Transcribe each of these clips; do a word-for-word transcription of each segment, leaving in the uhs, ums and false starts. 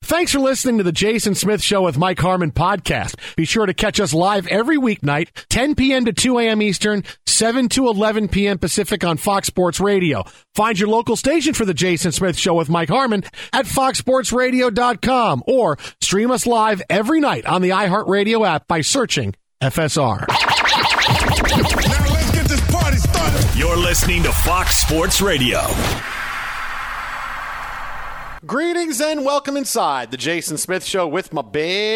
Thanks for listening to the Jason Smith Show with Mike Harmon podcast. Be sure to catch us live every weeknight, ten p.m. to two a.m. Eastern, seven to eleven p.m. Pacific on Fox Sports Radio. Find your local station for the Jason Smith Show with Mike Harmon at fox sports radio dot com or stream us live every night on the iHeartRadio app by searching F S R. Now let's get this party started. You're listening to Fox Sports Radio. Greetings and welcome inside the Jason Smith Show with my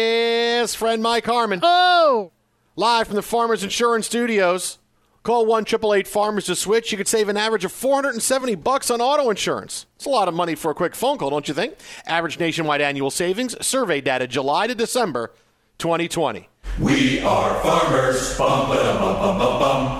best friend Mike Harmon. Oh! Live from the Farmers Insurance Studios. Call one eight eight eight farmers to switch. You could save an average of four hundred seventy bucks on auto insurance. It's a lot of money for a quick phone call, don't you think? Average nationwide annual savings, survey data July to December twenty twenty. We are farmers. Bum, ba-dum, bum, bum, bum, bum.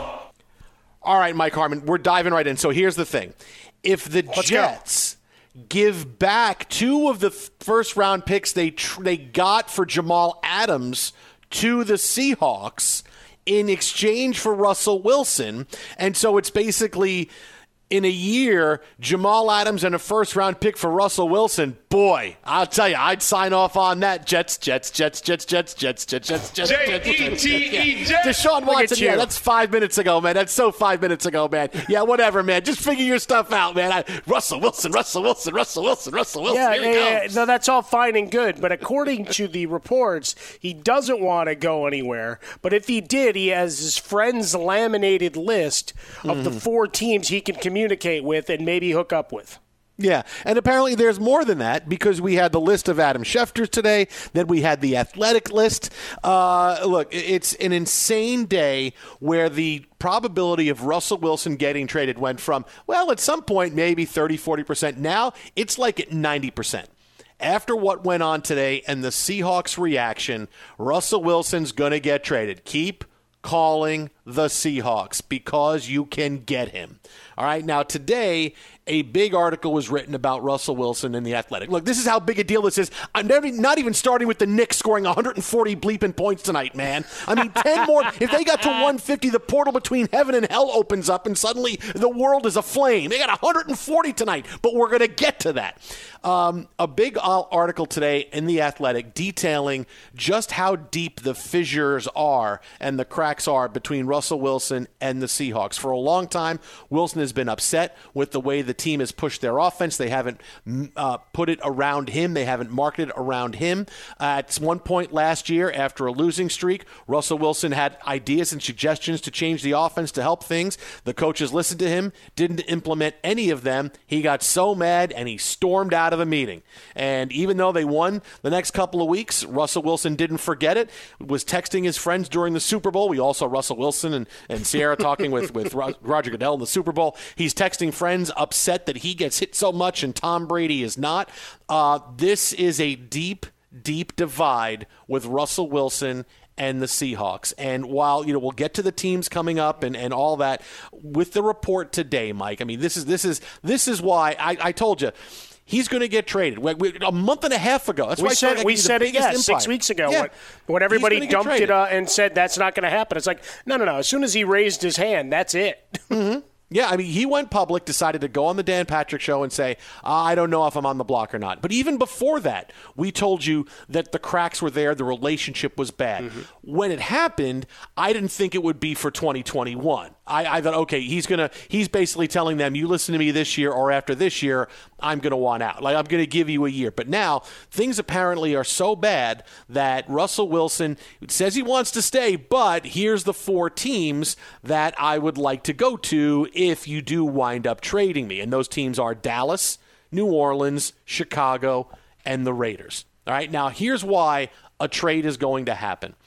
All right, Mike Harmon, we're diving right in. So here's the thing. If the Let's Jets go. give back two of the first-round picks they tr- they got for Jamal Adams to the Seahawks in exchange for Russell Wilson, and so it's basically in a year, Jamal Adams and a first-round pick for Russell Wilson. Boy, I'll tell you, I'd sign off on that. Jets, Jets, Jets, Jets, Jets, Jets, Jets, Jets, Jets, Jets, Jets, Jets. Deshaun Watson, yeah, that's five minutes ago, man. That's so five minutes ago, man. Yeah, whatever, man. Just figure your stuff out, man. I, Russell Wilson, Russell Wilson, Russell Wilson, Russell Wilson. Yeah, Here he yeah, goes. yeah. No, that's all fine and good. But according to the reports, he doesn't want to go anywhere. But if he did, he has his friend's laminated list of mm. the four teams he can communicate with and maybe hook up with. Yeah, and apparently there's more than that because we had the list of Adam Schefter today, then we had the Athletic list. Uh, look, it's an insane day where the probability of Russell Wilson getting traded went from, well, at some point maybe thirty, forty percent. Now it's like at ninety percent. After what went on today and the Seahawks' reaction, Russell Wilson's going to get traded. Keep calling the Seahawks because you can get him. All right, now today, a big article was written about Russell Wilson in The Athletic. Look, this is how big a deal this is. I'm never, not even starting with the Knicks scoring one hundred forty bleeping points tonight, man. I mean, ten more. If they got to one hundred fifty, the portal between heaven and hell opens up, and suddenly the world is aflame. They got one hundred forty tonight, but we're going to get to that. Um, a big article today in The Athletic detailing just how deep the fissures are and the cracks are between Russell Wilson and the Seahawks. For a long time, Wilson has been upset with the way the team has pushed their offense. They haven't uh, put it around him. They haven't marketed around him. Uh, at one point last year, after a losing streak, Russell Wilson had ideas and suggestions to change the offense to help things. The coaches listened to him, didn't implement any of them. He got so mad, and he stormed out of the meeting. And even though they won the next couple of weeks, Russell Wilson didn't forget it, was texting his friends during the Super Bowl. We all saw Russell Wilson and, and Sierra talking with, with Roger Goodell in the Super Bowl. He's texting friends upset that he gets hit so much and Tom Brady is not. Uh, this is a deep, deep divide with Russell Wilson and the Seahawks. And while, you know, we'll get to the teams coming up and, and all that, with the report today, Mike, I mean, this is this is this is why I, I told you he's going to get traded. We, we, a month and a half ago. That's we why said, we said it, yeah, empire. six weeks ago yeah. when, when everybody dumped it uh, and said that's not going to happen. It's like, no, no, no. As soon as he raised his hand, that's it. Mm-hmm. Yeah, I mean, he went public, decided to go on the Dan Patrick Show and say, I don't know if I'm on the block or not. But even before that, we told you that the cracks were there, the relationship was bad. Mm-hmm. When it happened, I didn't think it would be for twenty twenty-one. I, I thought, okay, he's gonna he's basically telling them, you listen to me this year or after this year, I'm going to want out. Like, I'm going to give you a year. But now things apparently are so bad that Russell Wilson says he wants to stay, but here's the four teams that I would like to go to if you do wind up trading me. And those teams are Dallas, New Orleans, Chicago, and the Raiders. All right, now here's why a trade is going to happen.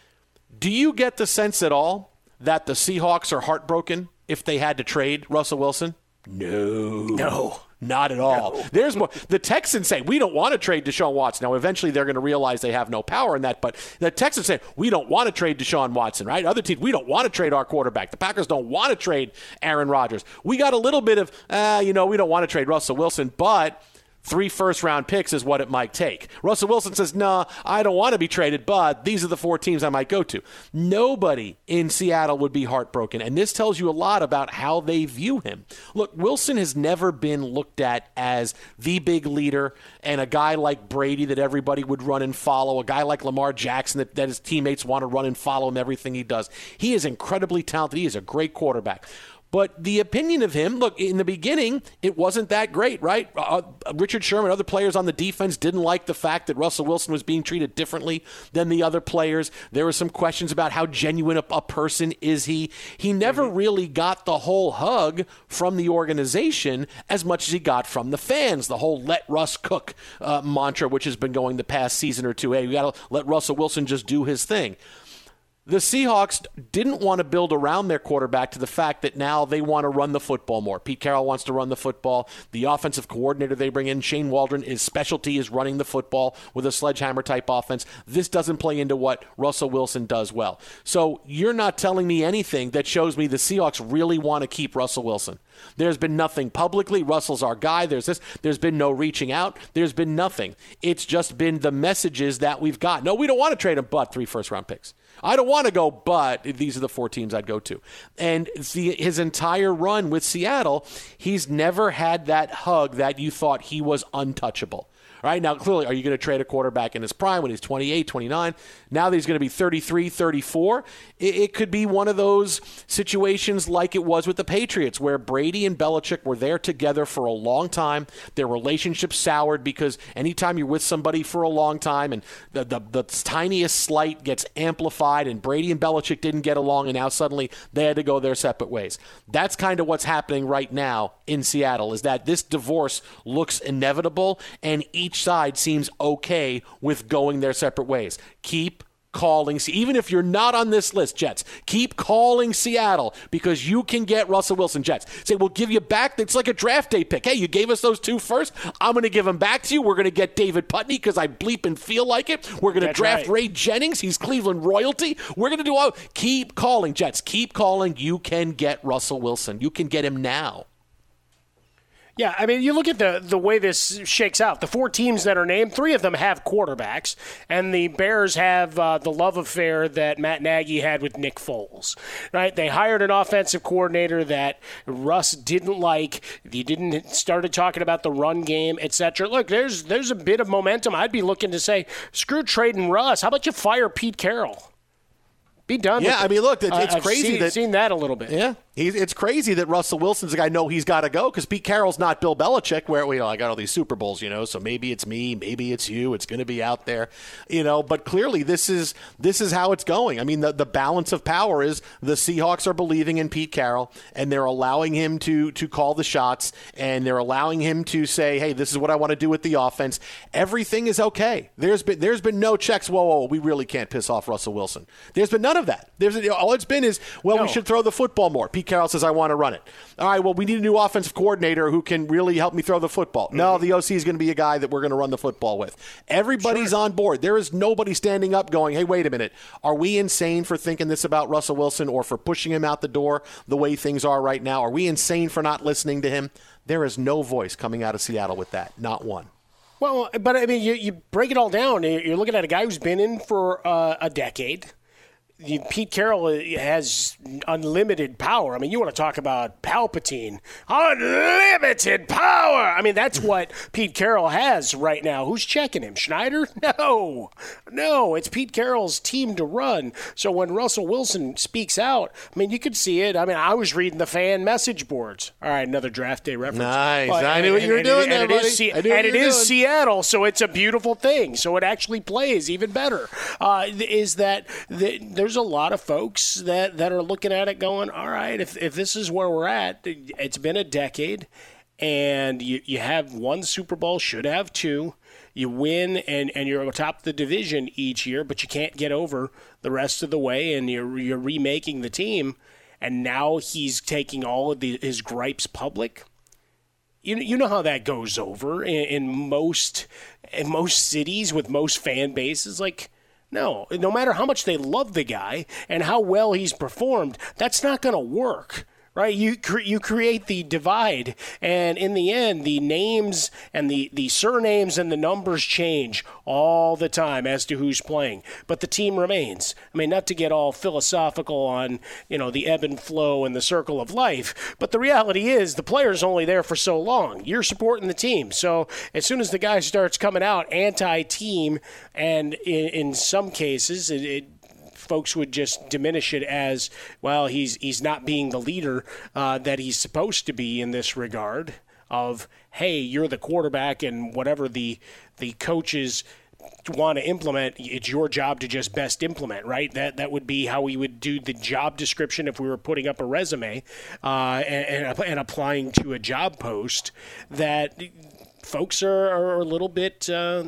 Do you get the sense at all that the Seahawks are heartbroken if they had to trade Russell Wilson? No. No. Not at all. No. There's more. The Texans say, we don't want to trade Deshaun Watson. Now, eventually they're going to realize they have no power in that, but the Texans say, we don't want to trade Deshaun Watson, right? Other teams, we don't want to trade our quarterback. The Packers don't want to trade Aaron Rodgers. We got a little bit of, uh, you know, we don't want to trade Russell Wilson, but three first-round picks is what it might take. Russell Wilson says, no, I don't want to be traded, but these are the four teams I might go to. Nobody in Seattle would be heartbroken, and this tells you a lot about how they view him. Look, Wilson has never been looked at as the big leader and a guy like Brady that everybody would run and follow, a guy like Lamar Jackson that, that his teammates want to run and follow him everything he does. He is incredibly talented. He is a great quarterback. But the opinion of him, look, in the beginning, it wasn't that great, right? Uh, Richard Sherman, other players on the defense didn't like the fact that Russell Wilson was being treated differently than the other players. There were some questions about how genuine a, a person is he. He never mm-hmm. really got the whole hug from the organization as much as he got from the fans. The whole let Russ cook uh, mantra, which has been going the past season or two. Hey, we got to let Russell Wilson just do his thing. The Seahawks didn't want to build around their quarterback to the fact that now they want to run the football more. Pete Carroll wants to run the football. The offensive coordinator they bring in, Shane Waldron, his specialty is running the football with a sledgehammer-type offense. This doesn't play into what Russell Wilson does well. So you're not telling me anything that shows me the Seahawks really want to keep Russell Wilson. There's been nothing publicly. Russell's our guy. There's this. There's been no reaching out. There's been nothing. It's just been the messages that we've got. No, we don't want to trade him, but three first-round picks. I don't want to go, but these are the four teams I'd go to. And the, his entire run with Seattle, he's never had that hug that you thought he was untouchable. Right now, clearly, are you going to trade a quarterback in his prime when he's twenty-eight, twenty-nine? Now that he's going to be thirty-three, thirty-four, it, it could be one of those situations like it was with the Patriots where Brady and Belichick were there together for a long time. Their relationship soured because anytime you're with somebody for a long time and the, the, the tiniest slight gets amplified and Brady and Belichick didn't get along and now suddenly they had to go their separate ways. That's kind of what's happening right now in Seattle, is that this divorce looks inevitable and each Each side seems okay with going their separate ways. Keep calling, even if you're not on this list, Jets, keep calling Seattle because you can get Russell Wilson. Jets say, we'll give you back. It's like a draft day pick. Hey, you gave us those two first. I'm going to give them back to you. We're going to get David Putney because I bleep and feel like it. We're going to draft right. Ray Jennings. He's Cleveland royalty. We're going to do all. Keep calling, Jets. Keep calling. You can get Russell Wilson. You can get him now. Yeah, I mean, you look at the, the way this shakes out. The four teams that are named, three of them have quarterbacks, and the Bears have uh, the love affair that Matt Nagy had with Nick Foles. Right? They hired an offensive coordinator that Russ didn't like. He didn't started talking about the run game, et cetera. Look, there's there's a bit of momentum. I'd be looking to say, screw trading Russ. How about you fire Pete Carroll? Be done. Yeah, with I mean, look, it's, it's uh, crazy seen, that seen that a little bit. Yeah, he's, it's crazy that Russell Wilson's the guy. No, he's got to go because Pete Carroll's not Bill Belichick. Where you know, I got all these Super Bowls, you know. So maybe it's me, maybe it's you. It's going to be out there, you know. But clearly, this is this is how it's going. I mean, the the balance of power is the Seahawks are believing in Pete Carroll, and they're allowing him to to call the shots, and they're allowing him to say, "Hey, this is what I want to do with the offense." Everything is okay. There's been there's been no checks. Whoa, whoa, we really can't piss off Russell Wilson. There's been none of that. There's all it's been is, well, no. we should throw the football more. Pete Carroll says, I want to run it. All right, well, we need a new offensive coordinator who can really help me throw the football. Mm-hmm. No, the O C is going to be a guy that we're going to run the football with. Everybody's sure. on board. There is nobody standing up going, hey, wait a minute. Are we insane for thinking this about Russell Wilson or for pushing him out the door the way things are right now? Are we insane for not listening to him? There is no voice coming out of Seattle with that. Not one. Well, but, I mean, you, you break it all down. You're looking at a guy who's been in for uh, a decade. Pete Carroll has unlimited power. I mean, you want to talk about Palpatine. Unlimited power! I mean, that's what Pete Carroll has right now. Who's checking him? Schneider? No. No, it's Pete Carroll's team to run. So when Russell Wilson speaks out, I mean, you could see it. I mean, I was reading the fan message boards. All right, another draft day reference. Nice. But, I knew what you were doing there, buddy. And it is Seattle, so it's a beautiful thing. So it actually plays even better. Uh, is that the, there's a lot of folks that, that are looking at it going, all right, if if this is where we're at, it's been a decade, and you, you have one Super Bowl, should have two. You win, and, and you're atop the division each year, but you can't get over the rest of the way, and you're, you're remaking the team, and now he's taking all of the, his gripes public. You you know how that goes over in, in most in most cities with most fan bases, like, no, no matter how much they love the guy and how well he's performed, that's not going to work, Right, you cre- you create the divide, and in the end, the names and the, the surnames and the numbers change all the time as to who's playing, but the team remains. I mean, not to get all philosophical on, you know, the ebb and flow and the circle of life, but the reality is the player's only there for so long. You're supporting the team, so as soon as the guy starts coming out anti-team, and in, in some cases it, it folks would just diminish it as, well, he's he's not being the leader uh, that he's supposed to be in this regard of, hey, you're the quarterback and whatever the the coaches want to implement, it's your job to just best implement, right? That that would be how we would do the job description if we were putting up a resume uh, and, and, and applying to a job post, that folks are, are a little bit uh,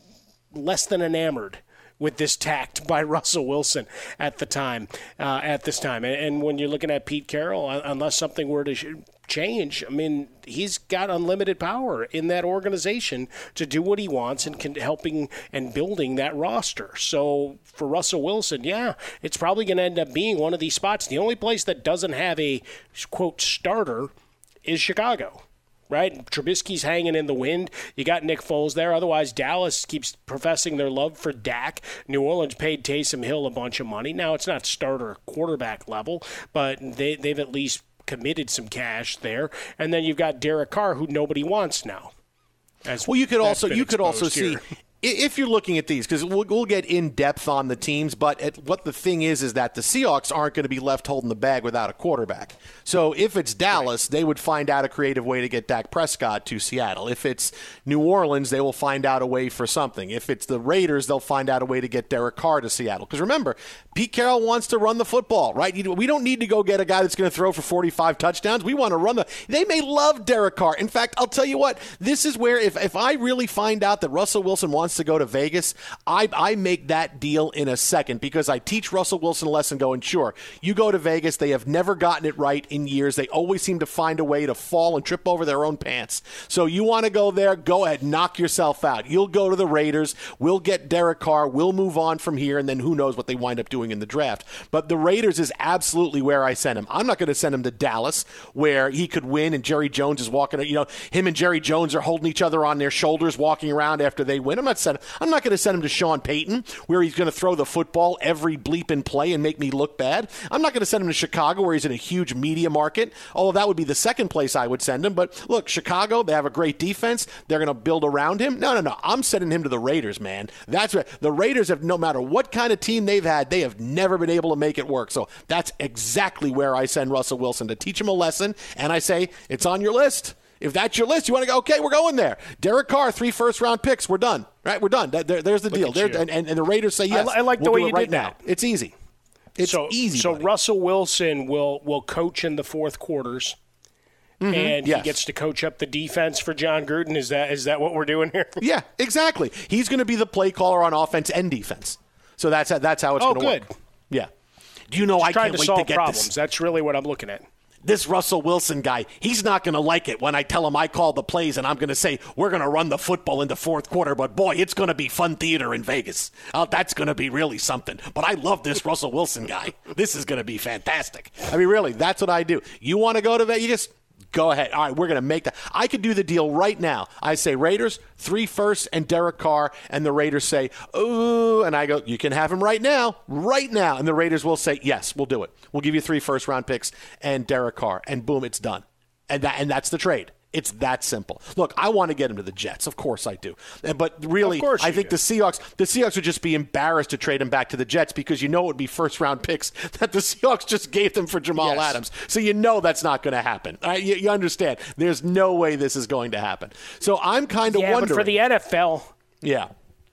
less than enamored with this tact by Russell Wilson at the time, uh, at this time. And, and when you're looking at Pete Carroll, unless something were to sh- change, I mean, he's got unlimited power in that organization to do what he wants and can, helping and building that roster. So for Russell Wilson, yeah, it's probably going to end up being one of these spots. The only place that doesn't have a, quote, starter is Chicago. Right? Trubisky's hanging in the wind. You got Nick Foles there. Otherwise, Dallas keeps professing their love for Dak. New Orleans paid Taysom Hill a bunch of money. Now, it's not starter quarterback level, but they, they've at least committed some cash there. And then you've got Derek Carr, who nobody wants now. As well, you could also you could also here. see. If you're looking at these, because we'll, we'll get in depth on the teams, but at, what the thing is is that the Seahawks aren't going to be left holding the bag without a quarterback. So if it's Dallas, right, they would find out a creative way to get Dak Prescott to Seattle. If it's New Orleans, they will find out a way for something. If it's the Raiders, they'll find out a way to get Derek Carr to Seattle. Because remember, Pete Carroll wants to run the football, right? We don't need to go get a guy that's going to throw for forty-five touchdowns. We want to run the – they may love Derek Carr. In fact, I'll tell you what, this is where if, if I really find out that Russell Wilson wants to go to Vegas, I, I make that deal in a second, because I teach Russell Wilson a lesson going, sure, you go to Vegas, they have never gotten it right in years. They always seem to find a way to fall and trip over their own pants. So you want to go there, go ahead, knock yourself out. You'll go to the Raiders, we'll get Derek Carr, we'll move on from here, and then who knows what they wind up doing in the draft. But the Raiders is absolutely where I send him. I'm not going to send him to Dallas, where he could win and Jerry Jones is walking, you know, him and Jerry Jones are holding each other on their shoulders walking around after they win. I'm not sending I'm not going to send him to Sean Payton, where he's going to throw the football every bleeping play and make me look bad. I'm not going to send him to Chicago, where he's in a huge media market, although that would be the second place I would send him. But look, Chicago, they have a great defense. They're going to build around him. No, no, no. I'm sending him to the Raiders, man. That's right. The Raiders have, no matter what kind of team they've had, they have never been able to make it work. So that's exactly where I send Russell Wilson, to teach him a lesson. And I say, it's on your list. If that's your list, you want to go, okay, we're going there. Derek Carr, three first-round picks, we're done. Right, we're done. There, there's the deal. There, and, and, and the Raiders say yes. I, I like we'll the way do you it right did now. that. It's easy. It's so, easy. So buddy. Russell Wilson will will coach in the fourth quarters, mm-hmm. and yes. he gets to coach up the defense for John Gruden. Is that is that what we're doing here? Yeah, exactly. He's going to be the play caller on offense and defense. So that's how, that's how it's oh, going to work. good. Yeah. Do you know Just I trying can't to wait solve to get problems. this. That's really what I'm looking at. This Russell Wilson guy, he's not going to like it when I tell him I call the plays and I'm going to say we're going to run the football in the fourth quarter, but boy, it's going to be fun theater in Vegas. Oh, that's going to be really something. But I love this Russell Wilson guy. This is going to be fantastic. I mean, really, that's what I do. You want to go to Vegas? Go ahead. All right, we're going to make that. I could do the deal right now. I say Raiders, three firsts, and Derek Carr, and the Raiders say, ooh, and I go, you can have him right now, right now. And the Raiders will say, yes, we'll do it. We'll give you three first-round picks and Derek Carr, and boom, it's done. And that, and that's the trade. It's that simple. Look, I want to get him to the Jets. Of course I do. But really, I think do. the Seahawks the Seahawks would just be embarrassed to trade him back to the Jets, because you know it would be first-round picks that the Seahawks just gave them for Jamal yes. Adams. So you know that's not going to happen. Right? You, you understand. There's no way this is going to happen. So I'm kind of yeah, wondering. But for the N F L. Yeah.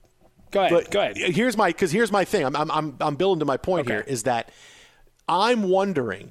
Go ahead. But go ahead. Here's my because here's my thing. I'm I'm I'm, I'm building to my point okay. here is that I'm wondering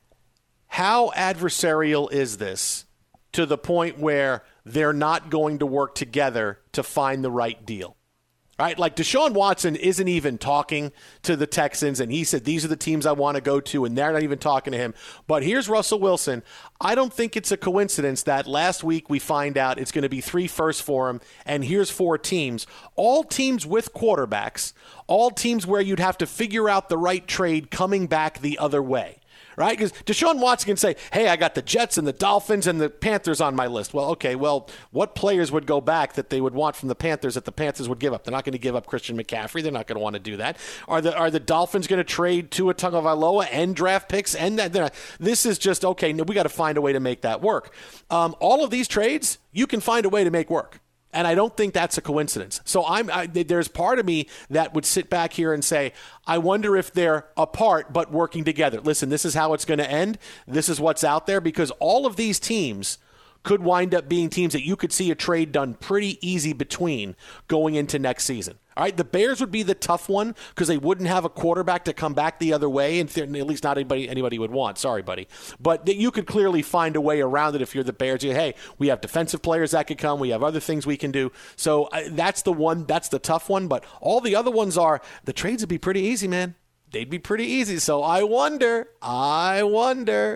how adversarial is this to the point where they're not going to work together to find the right deal. Right? Like Deshaun Watson isn't even talking to the Texans, and he said, these are the teams I want to go to, and they're not even talking to him. But here's Russell Wilson. I don't think it's a coincidence that last week we find out it's going to be three firsts for him, and here's four teams. All teams with quarterbacks, all teams where you'd have to figure out the right trade coming back the other way. right? Because Deshaun Watson can say, hey, I got the Jets and the Dolphins and the Panthers on my list. Well, okay, well, what players would go back that they would want from the Panthers that the Panthers would give up? They're not going to give up Christian McCaffrey. They're not going to want to do that. Are the are the Dolphins going to trade Tua Tagovailoa and draft picks? And that, not, this is just, okay, we got to find a way to make that work. Um, all of these trades, you can find a way to make work. And I don't think that's a coincidence. So I'm I, there's part of me that would sit back here and say, I wonder if they're apart but working together. Listen, this is how it's going to end. This is what's out there, because all of these teams could wind up being teams that you could see a trade done pretty easy between going into next season. All right, the Bears would be the tough one because they wouldn't have a quarterback to come back the other way, and at least not anybody anybody would want. Sorry, buddy. But you could clearly find a way around it if you're the Bears. You, hey, we have defensive players that could come. We have other things we can do. So uh, that's the one. That's the tough one. But all the other ones are, the trades would be pretty easy, man. They'd be pretty easy. So I wonder, I wonder.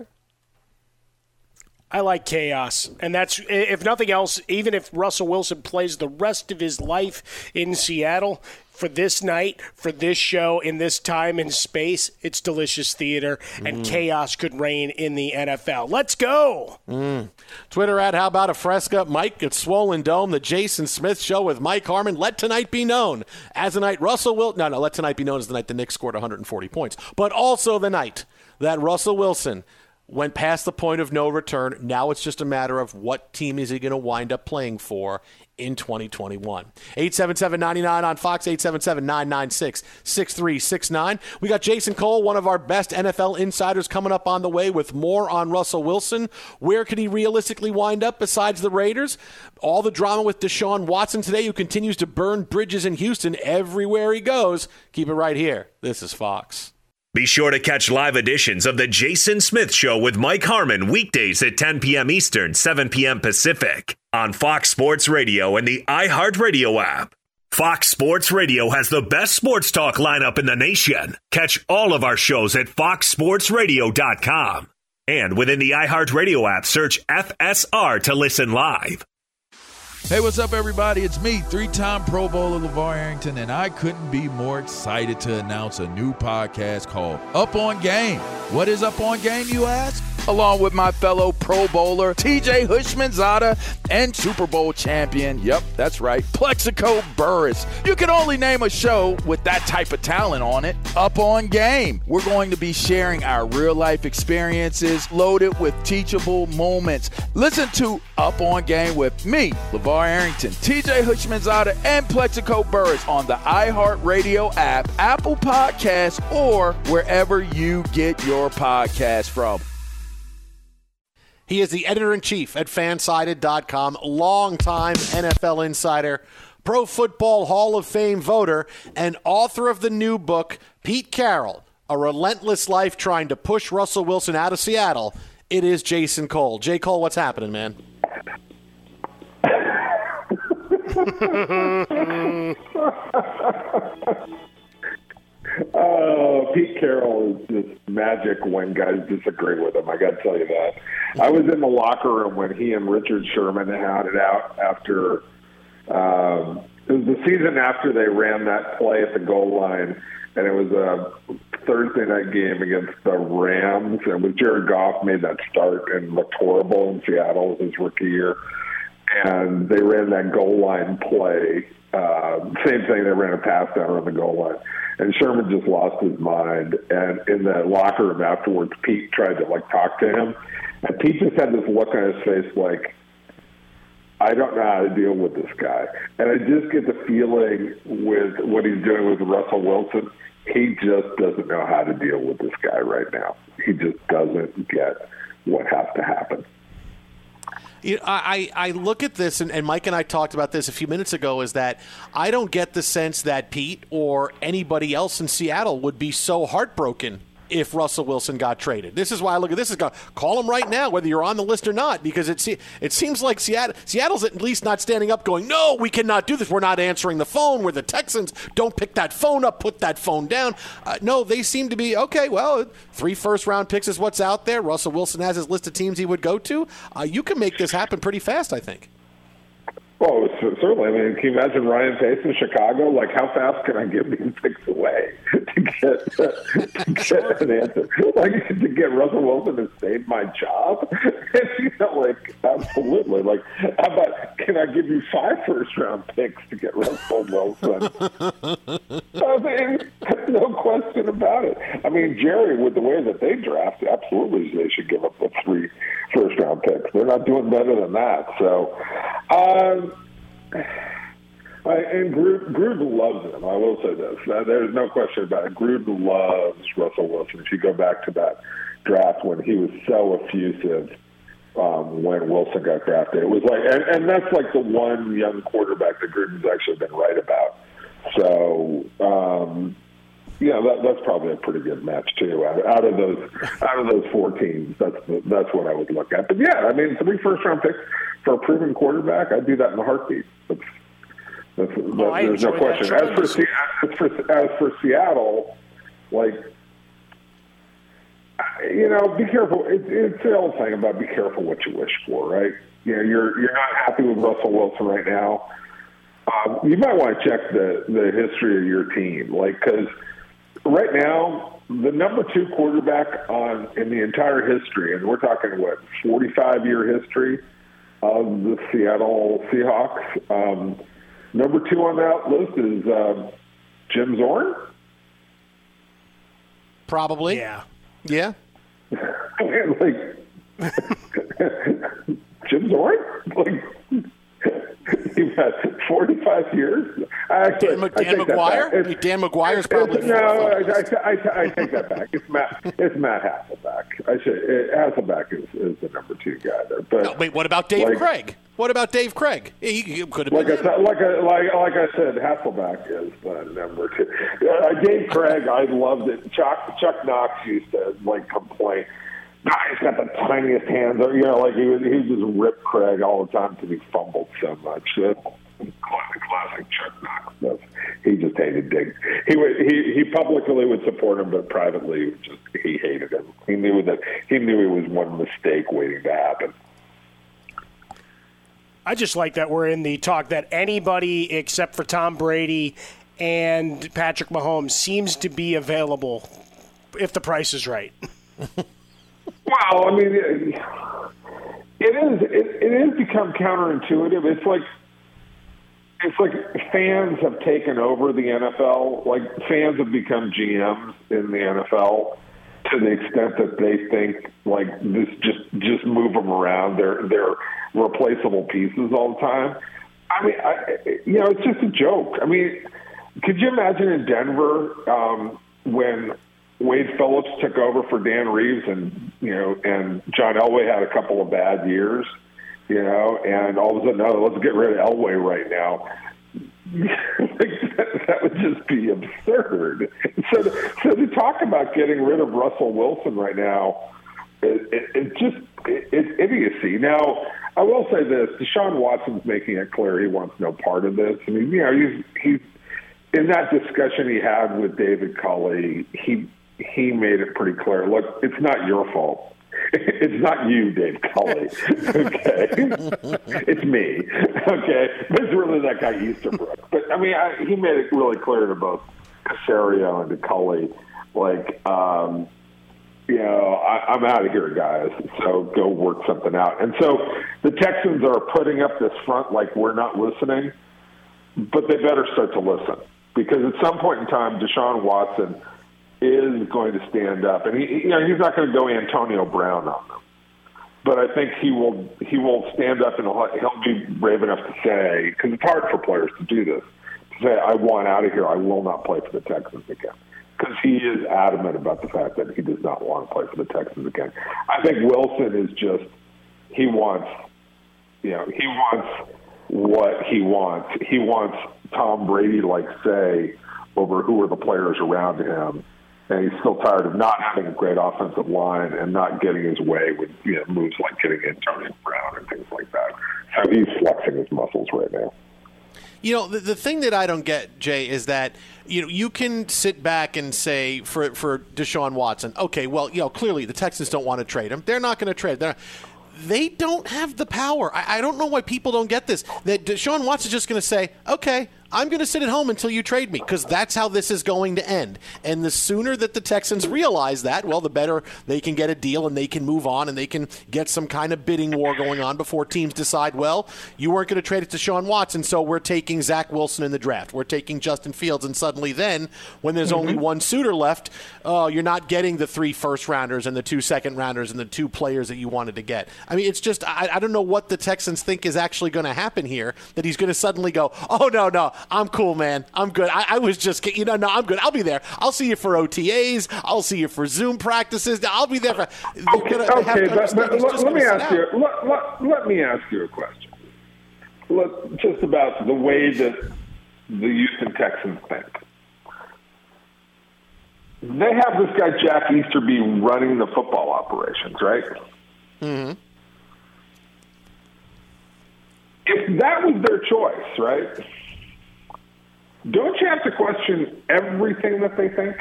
I like chaos, and that's, if nothing else, even if Russell Wilson plays the rest of his life in Seattle, for this night, for this show, in this time and space, it's delicious theater, and mm. chaos could reign in the N F L. Let's go! Mm. Twitter at How About a Fresca? Mike at Swollen Dome, the Jason Smith Show with Mike Harmon. Let tonight be known as the night Russell will no no let tonight be known as the night the Knicks scored one hundred forty points, but also the night that Russell Wilson went past the point of no return. Now it's just a matter of what team is he going to wind up playing for in twenty twenty-one. eight seven seven, nine nine on Fox, eight seven seven, nine nine six, six three six nine. We got Jason Cole, one of our best N F L insiders, coming up on the way with more on Russell Wilson. Where could he realistically wind up besides the Raiders? All the drama with Deshaun Watson today, who continues to burn bridges in Houston everywhere he goes. Keep it right here. This is Fox. Be sure to catch live editions of The Jason Smith Show with Mike Harmon weekdays at ten p.m. Eastern, seven p.m. Pacific on Fox Sports Radio and the iHeartRadio app. Fox Sports Radio has the best sports talk lineup in the nation. Catch all of our shows at fox sports radio dot com. And within the iHeartRadio app, search F S R to listen live. Hey, what's up, everybody? It's me, three-time Pro Bowler LeVar Arrington, and I couldn't be more excited to announce a new podcast called Up On Game. What is Up On Game, you ask? Along with my fellow Pro Bowler, T J Houshmandzadeh, and Super Bowl champion, yep, that's right, Plexico Burress. You can only name a show with that type of talent on it. Up On Game. We're going to be sharing our real-life experiences loaded with teachable moments. Listen to Up On Game with me, LeVar Arrington, T J Houshmandzadeh, and Plexico Burress on the iHeartRadio app, Apple Podcasts, or wherever you get your podcast from. He is the editor-in-chief at fansided dot com, longtime N F L insider, Pro Football Hall of Fame voter, and author of the new book, Pete Carroll, A Relentless Life Trying to Push Russell Wilson Out of Seattle. It is Jason Cole. J. Cole, what's happening, man? Oh, Pete Carroll is just magic when guys disagree with him. I got to tell you that. I was in the locker room when he and Richard Sherman had it out after um, it was the season after they ran that play at the goal line, and it was a Thursday night game against the Rams, and with Jared Goff made that start and looked horrible in Seattle his rookie year, and they ran that goal line play. Uh, same thing, they ran a pass down on the goal line. And Sherman just lost his mind. And in the locker room afterwards, Pete tried to, like, talk to him. And Pete just had this look on his face like, I don't know how to deal with this guy. And I just get the feeling with what he's doing with Russell Wilson, he just doesn't know how to deal with this guy right now. He just doesn't get what has to happen. You know, I, I look at this, and, and Mike and I talked about this a few minutes ago, is that I don't get the sense that Pete or anybody else in Seattle would be so heartbroken if Russell Wilson got traded. This is why I look at this as go, call him right now, whether you're on the list or not, because it, it seems like Seattle, Seattle's at least not standing up going, no, we cannot do this. We're not answering the phone. We're the Texans. Don't pick that phone up. Put that phone down. Uh, no, they seem to be, okay, well, three first-round picks is what's out there. Russell Wilson has his list of teams he would go to. Uh, you can make this happen pretty fast, I think. Oh, certainly. I mean, can you imagine Ryan Pace in Chicago? Like, how fast can I give these picks away to get, to get an answer? Like, to get Russell Wilson to save my job? You know, like, absolutely. Like, how about, can I give you five first-round picks to get Russell Wilson? I mean, no question about it. I mean, Jerry, with the way that they draft, absolutely they should give up the three first-round picks. They're not doing better than that. So, um, I, and Gruden, Gruden loves him. I will say this. Uh, there's no question about it. Gruden loves Russell Wilson. If you go back to that draft when he was so effusive um, when Wilson got drafted, it was like, and, and that's like the one young quarterback that Gruden's actually been right about. So, um, yeah, that, that's probably a pretty good match too. Out, out of those, out of those four teams, that's the, that's what I would look at. But yeah, I mean, three first round picks for a proven quarterback, I'd do that in a heartbeat. That's, that's, well, that, there's no question. As for, Se- as for as for Seattle, like, you know, be careful. It, it's the old thing about be careful what you wish for, right? You know, you're you're not happy with Russell Wilson right now. Um, you might want to check the the history of your team, like, because right now the number two quarterback on in the entire history, and we're talking what forty-five year history of the Seattle Seahawks. Um, number two on that list is uh, Jim Zorn. Probably. Yeah. Yeah. I mean, like Jim Zorn, like. You've had forty-five years. Actually, Dan, Dan McGuire? Dan McGuire's probably no. I, I, I, I take that back. It's Matt. It's Matt Hasselbeck. I should. It, Hasselbeck is, is the number two guy there. But no, wait, what about Dave like, Craig? What about Dave Craig? He, he could have like been. I, like, I, like like I said, Hasselbeck is the number two. Uh, Dave Craig, I loved it. Chuck Chuck Knox used to like complain. Nah, he's got the tiniest hands. You know, like he would, he would just rip Craig all the time because he fumbled so much. Classic, classic Chuck Knox stuff. He just hated Dig. He would, he he publicly would support him, but privately, he, would just, he hated him. He knew that he knew it was one mistake waiting to happen. I just like that we're in the talk that anybody except for Tom Brady and Patrick Mahomes seems to be available if the price is right. Well, I mean, it, it is. It, it has become counterintuitive. It's like it's like fans have taken over the N F L. Like fans have become G Ms in the N F L to the extent that they think like this just just move them around. They're they're replaceable pieces all the time. I mean, I, you know, it's just a joke. I mean, could you imagine in Denver um, when Wade Phillips took over for Dan Reeves, and you know, and John Elway had a couple of bad years, you know, and all of a sudden, no, let's get rid of Elway right now. like, that, that would just be absurd. So, to, so to talk about getting rid of Russell Wilson right now, it, it, it just it, it's idiocy. Now, I will say this: Deshaun Watson's making it clear he wants no part of this. I mean, you know, he's he's in that discussion he had with David Culley, he. He made it pretty clear. Look, it's not your fault. It's not you, Dave Culley. Okay, it's me. Okay, it's really that guy Easterbrook. But I mean, I, he made it really clear to both Caserio and to Culley, like, um, you know, I, I'm out of here, guys. So go work something out. And so the Texans are putting up this front like we're not listening, but they better start to listen because at some point in time, Deshaun Watson is going to stand up, and he, you know, he's not going to go Antonio Brown on them, but I think he will. He will stand up and he'll, he'll be brave enough to say, because it's hard for players to do this, to say, "I want out of here. I will not play for the Texans again," because he is adamant about the fact that he does not want to play for the Texans again. I think Wilson is just he wants, you know, he wants what he wants. He wants Tom Brady like say over who are the players around him. And he's still tired of not having a great offensive line and not getting his way with you know, moves like getting Antonio Brown and things like that. So he's flexing his muscles right now. You know, the, the thing that I don't get, Jay, is that you know you can sit back and say for for Deshaun Watson, okay, well, you know, clearly the Texans don't want to trade him. They're not going to trade. They're they don't have the power. I, I don't know why people don't get this. That Deshaun Watson's just going to say, okay, I'm going to sit at home until you trade me, because that's how this is going to end. And the sooner that the Texans realize that, well, the better they can get a deal and they can move on and they can get some kind of bidding war going on before teams decide, well, you weren't going to trade it to Deshaun Watson, so we're taking Zach Wilson in the draft. We're taking Justin Fields. And suddenly then, when there's mm-hmm. only one suitor left, uh, you're not getting the three first-rounders and the two second-rounders and the two players that you wanted to get. I mean, it's just, I, I don't know what the Texans think is actually going to happen here, that he's going to suddenly go, oh, no, no, I'm cool, man. I'm good. I, I was just, you know, no, I'm good. I'll be there. I'll see you for O T As. I'll see you for Zoom practices. I'll be there for. Okay, gonna, okay but, but let, let me ask you. Let, let, let me ask you a question. Let, just about the way that the Houston Texans think. They have this guy Jack Easterby running the football operations, right? Mm-hmm. If that was their choice, right? Don't you have to question everything that they think?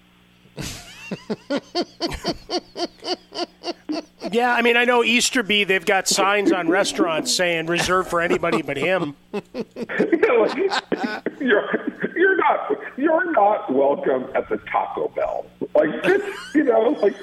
Yeah, I mean, I know Easterby, they've got signs on restaurants saying reserved for anybody but him. You know, like, you're, you're not you're not welcome at the Taco Bell. Like, you know, like.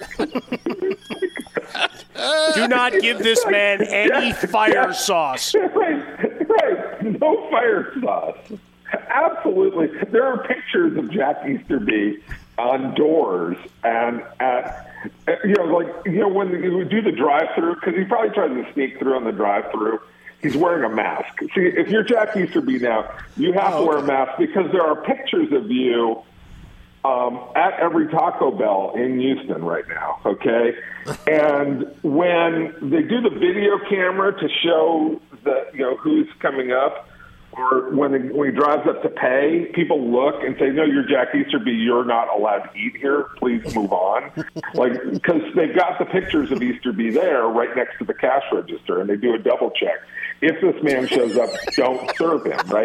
Do not give this man any yeah, fire yeah, sauce. Right, right. No fire sauce. Absolutely. There are pictures of Jack Easterby on doors and at, you know, like, you know, when you do the drive-through, because he probably tries to sneak through on the drive-through, he's wearing a mask. See, if you're Jack Easterby now, you have oh, to wear a mask because there are pictures of you um, at every Taco Bell in Houston right now, okay? And when they do the video camera to show the, you know, who's coming up, or when, he, when he drives up to pay, people look and say, no, you're Jack Easterby. You're not allowed to eat here. Please move on. Like, because they've got the pictures of Easterby there right next to the cash register, and they do a double check. If this man shows up, don't serve him, right?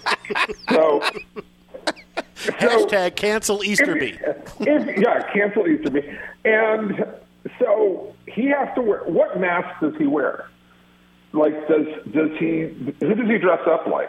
So, Hashtag so, cancel Easterby. If, if, yeah, cancel Easterby. And so he has to wear, what mask does he wear? Like, does does he? Who does he dress up like?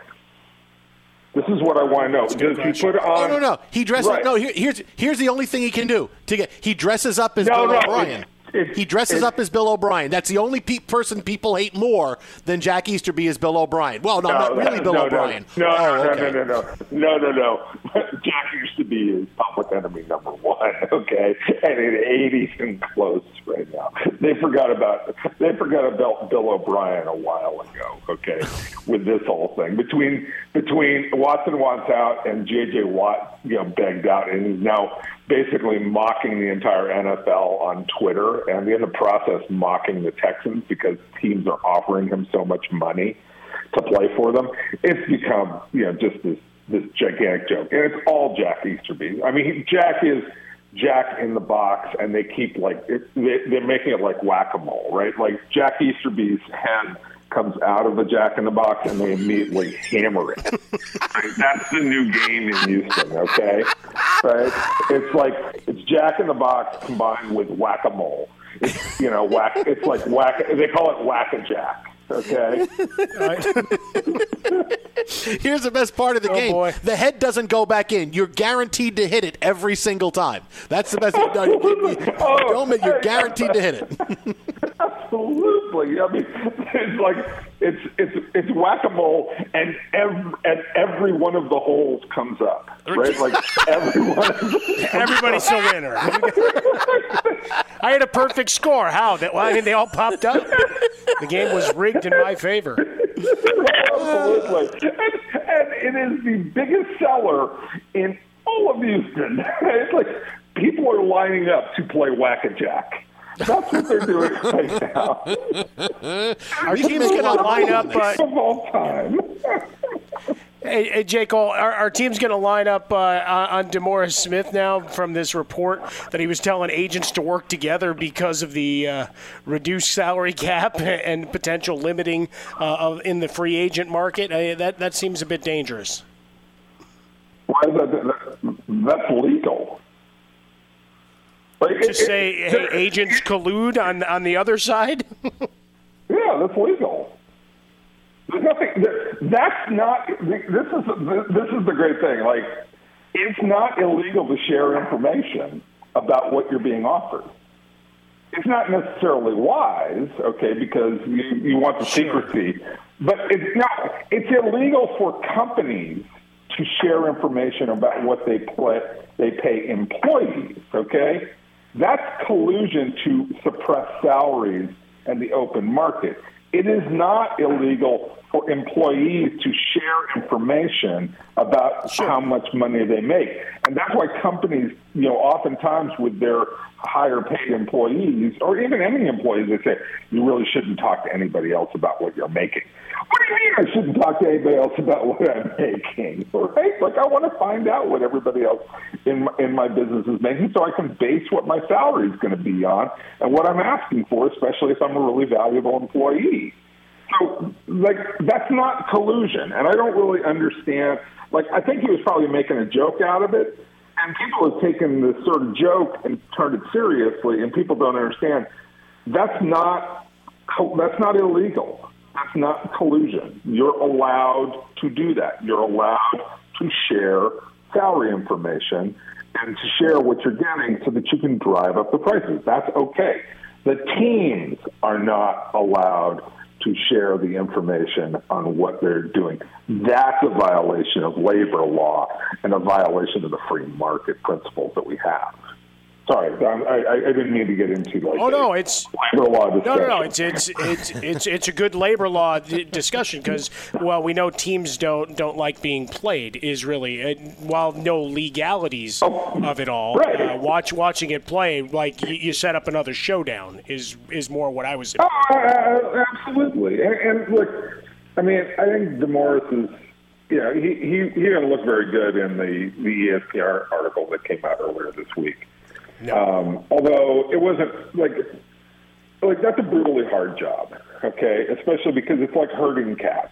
This is what I want to know. Does he put on? Oh no, no. He dresses. Right. No, here, here's here's the only thing he can do to get. He dresses up as no, Bill no, O'Brien. It, it, he dresses it, up as Bill O'Brien. That's the only pe- person people hate more than Jack Easterby is Bill O'Brien. Well, no, no not really Bill no, O'Brien. No, no, oh, no, okay. no, no, no, no, no, no. Jack Easterby is public enemy number one. Okay, and it ain't even close right now. They forgot about they forgot about Bill O'Brien a while ago. Okay, with this whole thing between between Watson wants out and J J Watt, you know, begged out, and he's now basically mocking the entire N F L on Twitter, and in the process mocking the Texans because teams are offering him so much money to play for them. It's become, you know, just this this gigantic joke, and it's all Jack Easterby. I mean, Jack is Jack in the box, and they keep like it, they, they're making it like whack-a-mole, right? Like Jack Easterby's head comes out of the Jack in the Box, and they immediately hammer it. Right? That's the new game in Houston, okay? Right? It's like it's Jack in the Box combined with whack-a-mole. It's, you know, whack. It's like whack. They call it whack-a-jack. Okay. Here's the best part of the oh, game. Boy. The head doesn't go back in. You're guaranteed to hit it every single time. That's the best. No, you, you, oh, you're guaranteed to hit it. Absolutely. I mean, it's like it's it's it's whack-a-mole, and every and every one of the holes comes up, right? Like everyone. Everybody's a winner. I had a perfect score. How? That, well, I mean, they all popped up. The game was rigged in my favor. Absolutely. And, and it is the biggest seller in all of Houston. It's like people are lining up to play Whack-a-Jack. That's what they're doing right now. Our team's going to line up. Uh, of all time. Hey, hey Jake, our, our team's going to line up uh, on DeMaurice Smith now from this report that he was telling agents to work together because of the uh, reduced salary cap and potential limiting uh, of in the free agent market. Uh, that that seems a bit dangerous. Why is that? that that's legal. Like, to it, say, it, hey, it, agents collude on on the other side? Yeah, that's legal. There's nothing. That's not. This is this is the great thing. Like, it's not illegal to share information about what you're being offered. It's not necessarily wise, okay, because you, you want the secrecy. But it's not. It's illegal for companies to share information about what they play, they pay employees. Okay, that's collusion to suppress salaries and the open market. It is not illegal for employees to share information about sure. how much money they make. And that's why companies, you know, oftentimes with their higher paid employees, or even any employees, they say, you really shouldn't talk to anybody else about what you're making. What do you mean I shouldn't talk to anybody else about what I'm making? Right? Like, I want to find out what everybody else in my, in my business is making so I can base what my salary is going to be on and what I'm asking for, especially if I'm a really valuable employee. So, like, that's not collusion, and I don't really understand. Like, I think he was probably making a joke out of it, and people have taken this sort of joke and turned it seriously, and people don't understand. That's not that's not illegal. That's not collusion. You're allowed to do that. You're allowed to share salary information and to share what you're getting so that you can drive up the prices. That's okay. The teams are not allowed to share the information on what they're doing. That's a violation of labor law and a violation of the free market principles that we have. Sorry, I, I, I didn't mean to get into like. Oh no, it's labor law discussion. No, no, no. It's it's it's it's it's a good labor law d- discussion because well, we know teams don't don't like being played. Is really uh, while no legalities oh, of it all. Right. Uh, watch watching it play like you, you set up another showdown is is more what I was. Oh, uh, absolutely, and, and look, I mean, I think DeMorris is. Yeah, he he he didn't look very good in the the E S P N article that came out earlier this week. No. Um, although it wasn't like, like that's a brutally hard job, okay? Especially because it's like herding cats.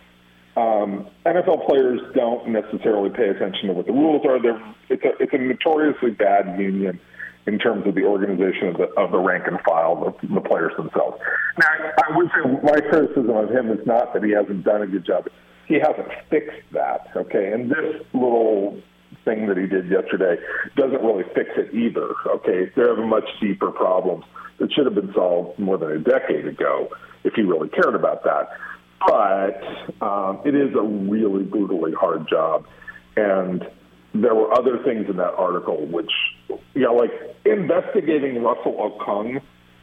Um, N F L players don't necessarily pay attention to what the rules are. They're, it's a it's a notoriously bad union in terms of the organization of the of the rank and file, the, the players themselves. Now, I would say my criticism of him is not that he hasn't done a good job. He hasn't fixed that, okay? And this little thing that he did yesterday doesn't really fix it either, okay? There are much deeper problems that should have been solved more than a decade ago if he really cared about that. But um, it is a really brutally hard job. And there were other things in that article which, you know, like investigating Russell Okung.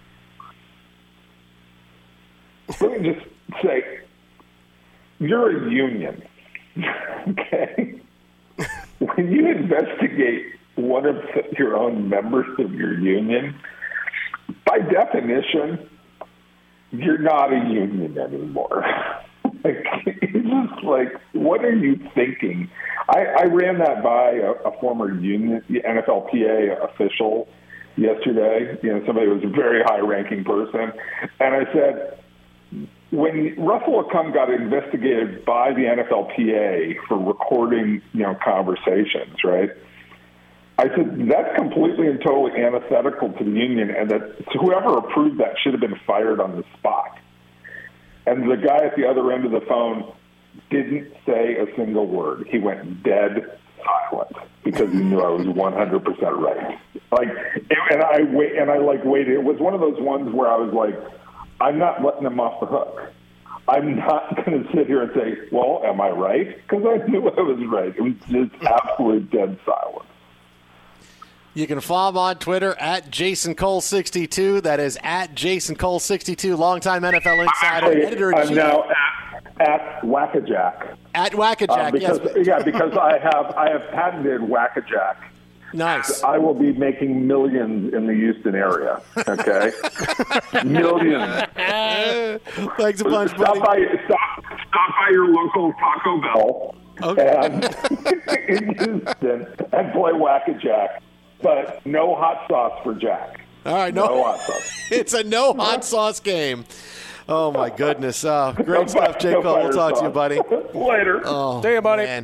Let me just say, you're a union, okay? When you investigate one of your own members of your union, by definition, you're not a union anymore. Like, it's just like, what are you thinking? I, I ran that by a, a former union, N F L P A official yesterday, you know, somebody who was a very high-ranking person, and I said, when Russell Okung got investigated by the N F L P A for recording, you know, conversations, right? I said, that's completely and totally antithetical to the union, and that whoever approved that should have been fired on the spot. And the guy at the other end of the phone didn't say a single word. He went dead silent because he knew I was one hundred percent right. Like, and I wait, and I like waited. It was one of those ones where I was like, I'm not letting him off the hook. I'm not going to sit here and say, well, am I right? Because I knew I was right. It was just absolute dead silence. You can follow him on Twitter at Jason Cole sixty-two. That is at Jason Cole sixty-two, longtime N F L insider, Actually, editor-in-chief. I'm now at, at Wackajack. At Wackajack, uh, because, yes. Yeah, because I have I have patented Wackajack. Nice. I will be making millions in the Houston area. Okay, millions. Thanks a bunch, stop buddy. by, stop, stop by your local Taco Bell Okay. and, in Houston and play Wackajack, but no hot sauce for Jack. All right, no, no hot sauce. It's a no hot sauce game. Oh my goodness! Uh, great no stuff, fire, Jake no Cole. We'll talk sauce. to you, buddy. Later. Oh, See you, buddy. Man.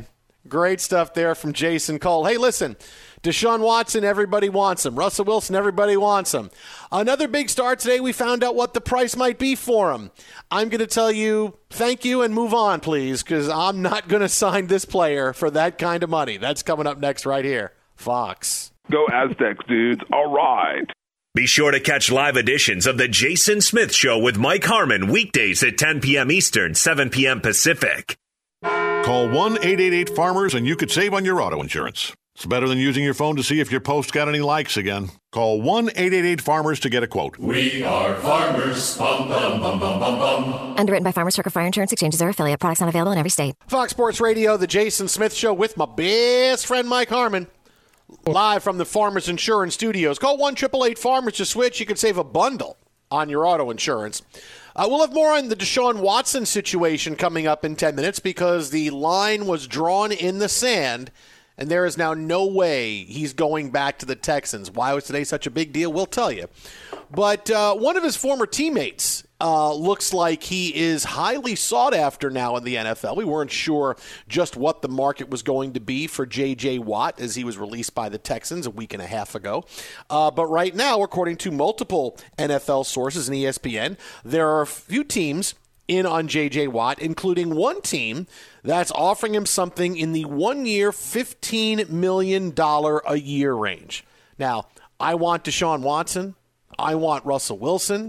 Great stuff there from Jason Cole. Hey, listen, Deshaun Watson, everybody wants him. Russell Wilson, everybody wants him. Another big star today, we found out what the price might be for him. I'm going to tell you thank you and move on, please, because I'm not going to sign this player for that kind of money. That's coming up next right here. Fox. Go Aztecs, dudes. All right. Be sure to catch live editions of The Jason Smith Show with Mike Harmon weekdays at ten p.m. Eastern, seven p.m. Pacific. Call one eight eight eight farmers and you could save on your auto insurance. It's better than using your phone to see if your post got any likes again. Call one eight eight eight farmers to get a quote. We are farmers. Bum, bum, bum, bum, bum, bum. Underwritten by Farmers Circle Fire Insurance Exchanges or affiliate. Products not available in every state. Fox Sports Radio, The Jason Smith Show with my best friend Mike Harmon. Live from the Farmers Insurance Studios. Call one eight eight eight farmers to switch. You can save a bundle on your auto insurance. Uh, we'll have more on the Deshaun Watson situation coming up in ten minutes because the line was drawn in the sand, and there is now no way he's going back to the Texans. Why was today such a big deal? We'll tell you. But uh, one of his former teammates uh, looks like he is highly sought after now in the N F L. We weren't sure just what the market was going to be for J J. Watt as he was released by the Texans a week and a half ago. Uh, but right now, according to multiple N F L sources and E S P N, there are a few teams in on J J. Watt, including one team that's offering him something in the one-year, fifteen million dollars a year range. Now, I want Deshaun Watson. I want Russell Wilson.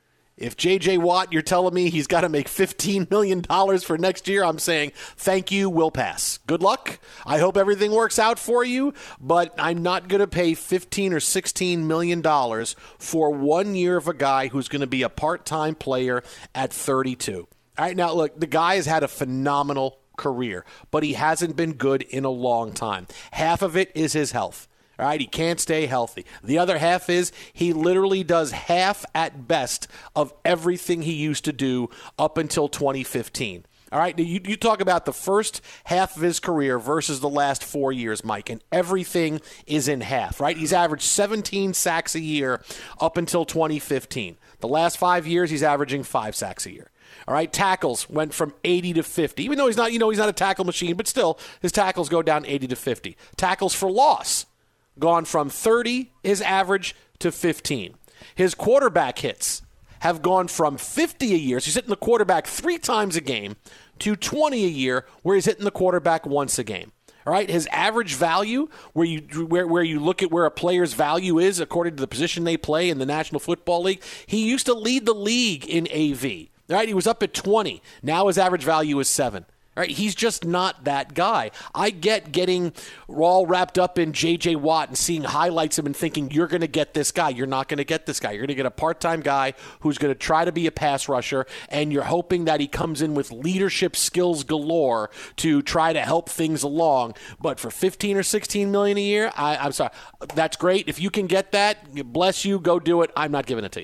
If J J. Watt, you're telling me he's got to make fifteen million dollars for next year, I'm saying, thank you, we'll pass. Good luck. I hope everything works out for you, but I'm not going to pay fifteen or sixteen million dollars for one year of a guy who's going to be a part-time player at thirty-two. All right, now, look, the guy has had a phenomenal career, but he hasn't been good in a long time. Half of it is his health. All right, he can't stay healthy. The other half is he literally does half at best of everything he used to do up until twenty fifteen. All right, you, you talk about the first half of his career versus the last four years, Mike, and everything is in half, right? He's averaged seventeen sacks a year up until twenty fifteen. The last five years, he's averaging five sacks a year. All right, tackles went from eighty to fifty. Even though he's not, you know, he's not a tackle machine, but still, his tackles go down eighty to fifty. Tackles for loss gone from thirty, his average, to fifteen. His quarterback hits have gone from fifty a year, so he's hitting the quarterback three times a game, to twenty a year, where he's hitting the quarterback once a game. All right, his average value, where you where, where you look at where a player's value is according to the position they play in the National Football League, he used to lead the league in A V. All right, he was up at twenty. Now his average value is seven. All right, he's just not that guy. I get getting all wrapped up in J J. Watt and seeing highlights of him and thinking you're going to get this guy. You're not going to get this guy. You're going to get a part-time guy who's going to try to be a pass rusher, and you're hoping that he comes in with leadership skills galore to try to help things along. But for fifteen or sixteen million a year, I, I'm sorry. That's great. If you can get that, bless you. Go do it. I'm not giving it to you.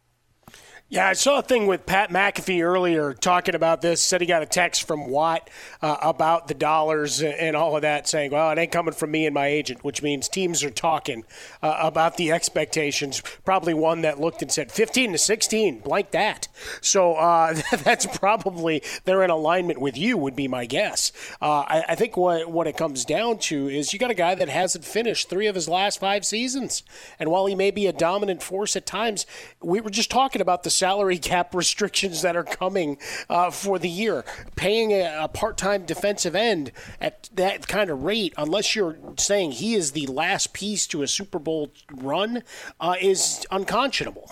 Yeah, I saw a thing with Pat McAfee earlier talking about this. Said he got a text from Watt uh, about the dollars and all of that, saying, well, it ain't coming from me and my agent, which means teams are talking uh, about the expectations. Probably one that looked and said fifteen to sixteen, blank that. So uh, that's probably they're in alignment with you, would be my guess. Uh, I, I think what, what it comes down to is you got a guy that hasn't finished three of his last five seasons. And while he may be a dominant force at times, we were just talking about the salary cap restrictions that are coming uh, for the year. Paying a, a part-time defensive end at that kind of rate, unless you're saying he is the last piece to a Super Bowl run, uh, is unconscionable.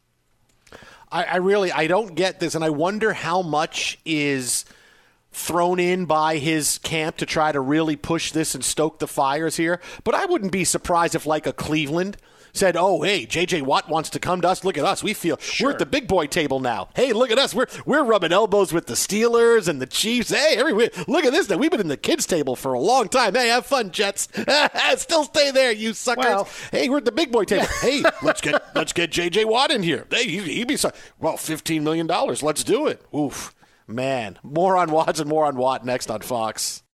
I, I really, I don't get this, and I wonder how much is thrown in by his camp to try to really push this and stoke the fires here. But I wouldn't be surprised if, like a Cleveland, said, oh, hey, J J. Watt wants to come to us. Look at us. We feel sure. We're at the big boy table now. Hey, look at us. We're we're rubbing elbows with the Steelers and the Chiefs. Hey, everywhere. Look at this. Now, we've been in the kids' table for a long time. Hey, have fun, Jets. Still stay there, you suckers. Well, hey, we're at the big boy table. Hey, let's get let's get J J. Watt in here. Hey, he, he'd be so, well, fifteen million dollars. Let's do it. Oof. Man, more on Watts and more on Watt next on Fox.